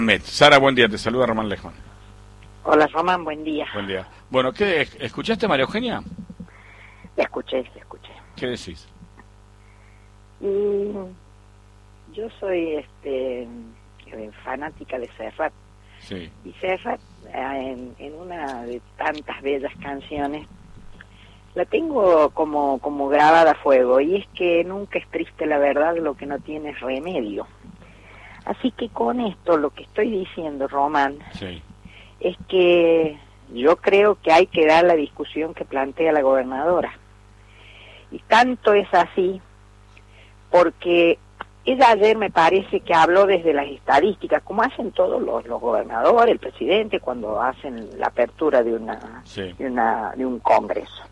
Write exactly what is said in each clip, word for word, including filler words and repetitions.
Met. Sara, buen día, te saluda Román Lejón. Hola Román, buen día. Buen día. Bueno, ¿qué escuchaste a María Eugenia? La escuché, la escuché. ¿Qué decís? Y yo soy este fanática de Serrat. Sí. Y Serrat, en, en una de tantas bellas canciones, la tengo como, como grabada a fuego, y es que nunca es triste la verdad, lo que no tiene es remedio. Así que con esto lo que estoy diciendo, Román, Sí. es que yo creo que hay que dar la discusión que plantea la gobernadora. Y tanto es así porque ella ayer me parece que habló desde las estadísticas, como hacen todos los, los gobernadores, el presidente, cuando hacen la apertura de una, Sí. de una de un congreso.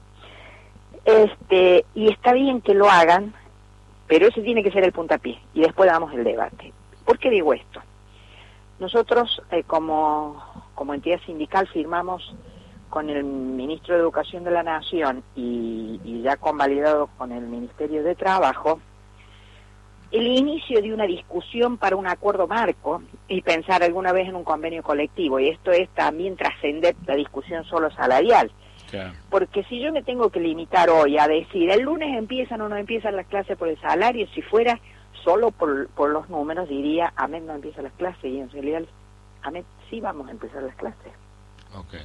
Este, y está bien que lo hagan, pero ese tiene que ser el puntapié, y después damos el debate. ¿Por qué digo esto? Nosotros, eh, como, como entidad sindical, firmamos con el Ministro de Educación de la Nación y, y ya convalidado con el Ministerio de Trabajo, el inicio de una discusión para un acuerdo marco y pensar alguna vez en un convenio colectivo, y esto es también trascender la discusión solo salarial. Claro. Porque si yo me tengo que limitar hoy a decir, el lunes empiezan o no empiezan las clases por el salario, si fuera solo por, por los números, diría, amén, no empiezan las clases, y en realidad, amén, sí vamos a empezar las clases. Okay.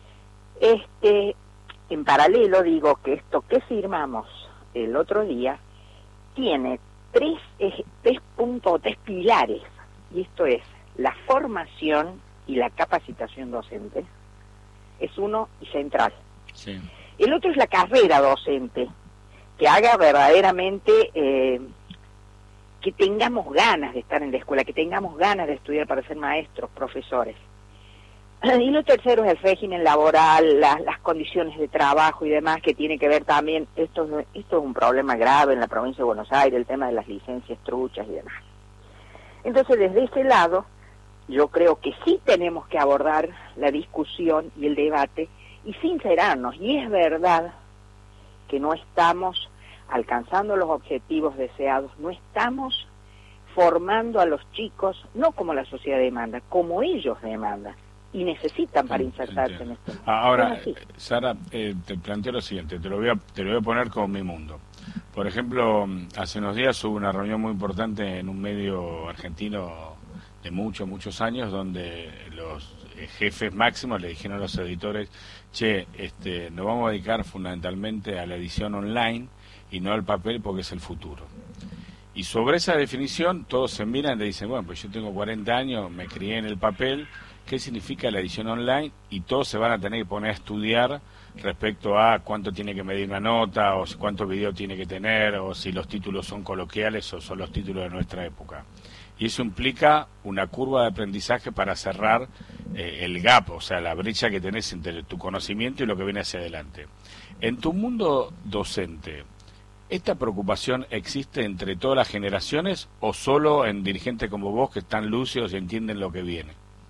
Este, en paralelo digo que esto que firmamos el otro día tiene tres, eh, tres puntos, tres pilares, y esto es la formación y la capacitación docente, es uno y central. Sí. El otro es la carrera docente, que haga verdaderamente eh, que tengamos ganas de estar en la escuela, que tengamos ganas de estudiar para ser maestros, profesores. Y lo tercero es el régimen laboral, la, las condiciones de trabajo y demás, que tiene que ver también, esto, esto es un problema grave en la provincia de Buenos Aires, el tema de las licencias truchas y demás. Entonces, desde ese lado, yo creo que sí tenemos que abordar la discusión y el debate y sincerarnos, y es verdad que no estamos alcanzando los objetivos deseados, no estamos formando a los chicos, no como la sociedad demanda, como ellos demandan y necesitan para insertarse en esto. Ahora, Sara, eh, te planteo lo siguiente, te lo voy a, te lo voy a poner como mi mundo. Por ejemplo, hace unos días hubo una reunión muy importante en un medio argentino de muchos, muchos años, donde los jefes máximos le dijeron a los editores, che, este, nos vamos a dedicar fundamentalmente a la edición online y no al papel porque es el futuro. Y sobre esa definición todos se miran y le dicen, bueno, pues yo tengo cuarenta años, me crié en el papel, ¿qué significa la edición online? Y todos se van a tener que poner a estudiar respecto a cuánto tiene que medir una nota, o cuántos videos tiene que tener, o si los títulos son coloquiales o son los títulos de nuestra época. Y eso implica una curva de aprendizaje para cerrar eh, el gap, o sea, la brecha que tenés entre tu conocimiento y lo que viene hacia adelante. En tu mundo docente, ¿esta preocupación existe entre todas las generaciones o solo en dirigentes como vos que están lúcidos y entienden lo que viene?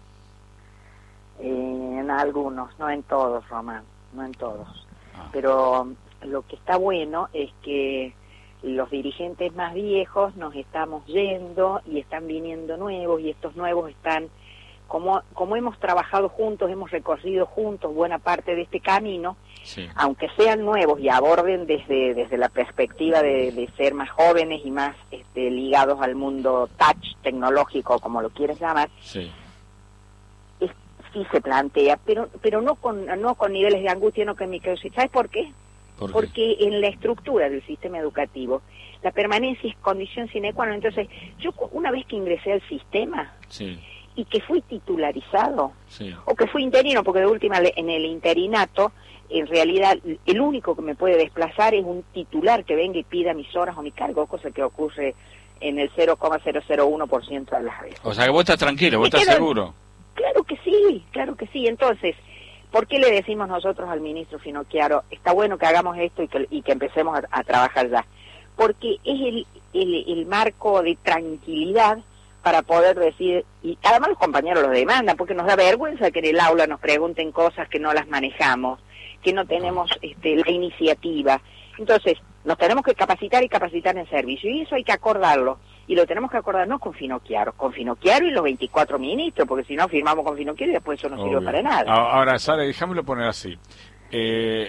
Eh, en algunos, no en todos, Román, no en todos. Ah. Pero lo que está bueno es que los dirigentes más viejos nos estamos yendo y están viniendo nuevos, y estos nuevos están, como, como hemos trabajado juntos, hemos recorrido juntos buena parte de este camino, sí. Aunque sean nuevos y aborden desde, desde la perspectiva de, de ser más jóvenes y más este, ligados al mundo touch tecnológico, como lo quieres llamar, sí. es, sí se plantea, pero pero no con no con niveles de angustia, no con microsis. ¿Sabes por qué? ¿Por qué? Porque en la estructura del sistema educativo la permanencia es condición sine qua non. Entonces, yo una vez que ingresé al sistema, sí. y que fui titularizado, sí. o que fui interino, porque de última en el interinato, en realidad el único que me puede desplazar es un titular que venga y pida mis horas o mi cargo, cosa que ocurre en el cero coma cero cero uno por ciento de las veces. O sea que vos estás tranquilo, vos Me estás quedo... seguro. Claro que sí, claro que sí. Entonces, ¿por qué le decimos nosotros al ministro Finocchiaro, está bueno que hagamos esto y que, y que empecemos a, a trabajar ya? Porque es el, el, el marco de tranquilidad para poder decir, y además los compañeros lo demandan, porque nos da vergüenza que en el aula nos pregunten cosas que no las manejamos, que no tenemos este, la iniciativa. Entonces, nos tenemos que capacitar y capacitar en servicio, y eso hay que acordarlo. Y lo tenemos que acordar no con Finocchiaro, con Finocchiaro y los veinticuatro ministros, porque si no firmamos con Finocchiaro y después eso no Obvio. sirve para nada. Ahora, Sara, déjamelo poner así. Eh,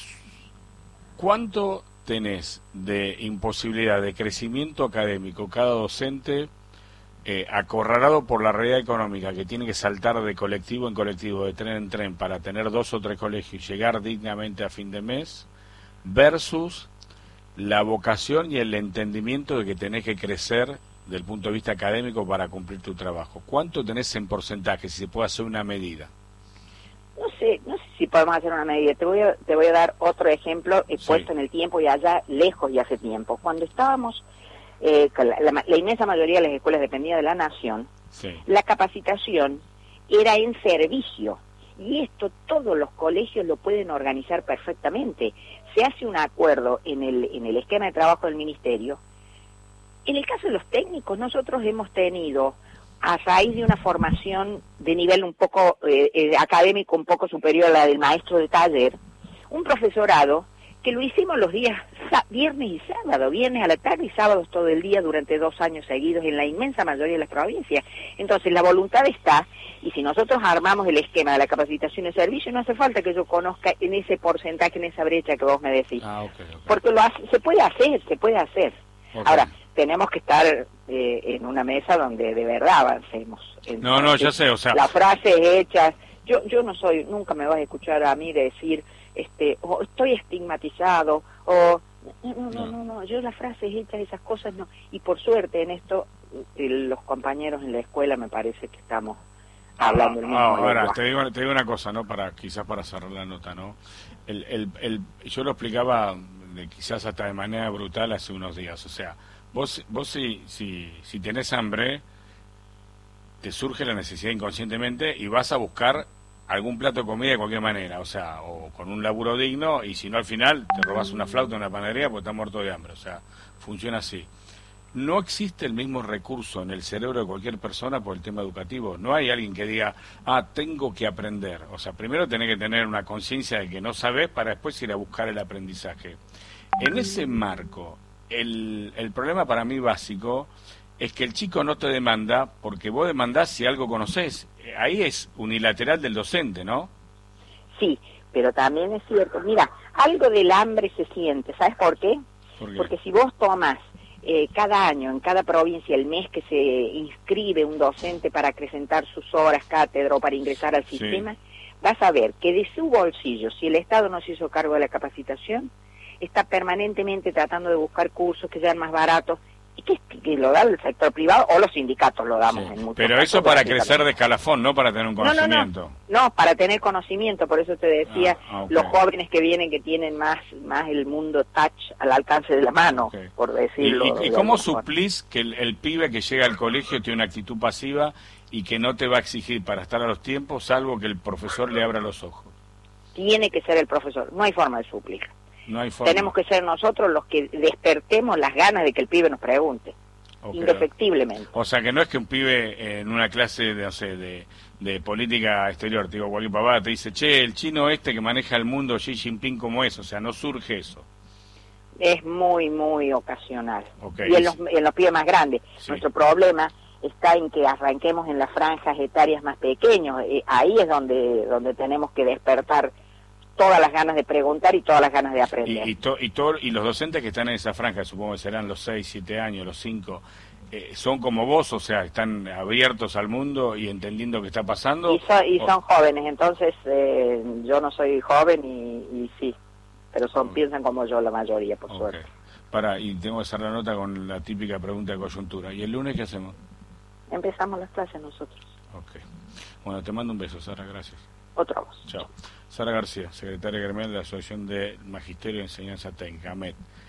¿Cuánto tenés de imposibilidad de crecimiento académico cada docente eh, acorralado por la realidad económica, que tiene que saltar de colectivo en colectivo, de tren en tren, para tener dos o tres colegios y llegar dignamente a fin de mes, versus la vocación y el entendimiento de que tenés que crecer del punto de vista académico para cumplir tu trabajo? ¿Cuánto tenés en porcentaje, si se puede hacer una medida? No sé, no sé si podemos hacer una medida. Te voy a, te voy a dar otro ejemplo eh, Sí. puesto en el tiempo y allá lejos y hace tiempo. Cuando estábamos, eh, la, la, la inmensa mayoría de las escuelas dependía de la nación, Sí. la capacitación era en servicio. Y esto todos los colegios lo pueden organizar perfectamente. Se hace un acuerdo en el, en el esquema de trabajo del ministerio. En el caso de los técnicos, nosotros hemos tenido, a raíz de una formación de nivel un poco eh, eh, académico, un poco superior a la del maestro de taller, un profesorado que lo hicimos los días viernes y sábado, viernes a la tarde y sábados todo el día durante dos años seguidos en la inmensa mayoría de las provincias. Entonces la voluntad está, y si nosotros armamos el esquema de la capacitación y servicio, no hace falta que yo conozca en ese porcentaje, en esa brecha que vos me decís. Ah, okay, okay. Porque lo hace, se puede hacer, se puede hacer. Okay. Ahora, tenemos que estar eh, en una mesa donde de verdad avancemos. Entonces, no, no, ya sé, o sea... las frases hechas, yo yo no soy, nunca me vas a escuchar a mí decir, este, o estoy estigmatizado, o... No, no, no, no, no, yo las frases hechas, esas cosas no. Y por suerte en esto, eh, los compañeros en la escuela me parece que estamos hablando el mismo ah, ahora, lenguaje. te digo, te digo una cosa, ¿no? Para, quizás para cerrar la nota, ¿no? El, el, el, yo lo explicaba de, quizás hasta de manera brutal hace unos días, o sea, vos, vos si, si, si tenés hambre, te surge la necesidad inconscientemente y vas a buscar algún plato de comida de cualquier manera, o sea, o con un laburo digno, y si no al final te robas una flauta en una panadería porque estás muerto de hambre, o sea, funciona así. No existe el mismo recurso en el cerebro de cualquier persona por el tema educativo. No hay alguien que diga, ah, tengo que aprender. O sea, primero tenés que tener una conciencia de que no sabés para después ir a buscar el aprendizaje. En ese marco, el, el problema para mí básico es que el chico no te demanda porque vos demandás si algo conocés. Ahí es unilateral del docente, ¿no? Sí, pero también es cierto. Mira, algo del hambre se siente. ¿Sabes por qué? ¿Por qué? Porque si vos tomas eh, cada año, en cada provincia, el mes que se inscribe un docente para acrecentar sus horas cátedra o para ingresar al Sí. sistema, vas a ver que de su bolsillo, si el Estado no se hizo cargo de la capacitación, está permanentemente tratando de buscar cursos que sean más baratos y que, que lo da el sector privado o los sindicatos lo damos Sí. en muchos Pero casos, eso para básicamente. crecer de escalafón, no para tener un No, no, conocimiento. no, no, para tener conocimiento, por eso te decía, Ah, ah, ok. los jóvenes que vienen que tienen más más el mundo touch al alcance de la mano, Ok. por ¿Y, decirlo. y, y de cómo alguna forma. suplís que el, el pibe que llega al colegio tiene una actitud pasiva y que no te va a exigir para estar a los tiempos, salvo que el profesor le abra los ojos? Tiene que ser el profesor, no hay forma de suplir. No hay forma. Tenemos que ser nosotros los que despertemos las ganas de que el pibe nos pregunte, Ok. indefectiblemente. O sea, que no es que un pibe en una clase de, no sé, de, de política exterior, te digo, cualquier pavada, te dice, che, el chino este que maneja el mundo, Xi Jinping, ¿cómo es? O sea, no surge eso. Es muy, muy ocasional. Ok. Y en los, en los pibes más grandes. Sí. Nuestro problema está en que arranquemos en las franjas etarias más pequeños. Eh, ahí es donde, donde tenemos que despertar todas las ganas de preguntar y todas las ganas de aprender. Y, y, to, y, to, y los docentes que están en esa franja, supongo que serán los seis, siete años, los cinco, eh, son como vos, o sea, están abiertos al mundo y entendiendo qué está pasando. Y, so, y o... son jóvenes, entonces eh, yo no soy joven y, y sí, pero son Ok. piensan como yo la mayoría, por Ok. suerte. Para, y tengo que hacer la nota con la típica pregunta de coyuntura. ¿Y el lunes qué hacemos? Empezamos las clases nosotros. Ok. Bueno, te mando un beso, Sara, gracias. Otra voz. Chao. Sara García, secretaria gremial de la Asociación de Magisterio y Enseñanza Técnica, A M E T.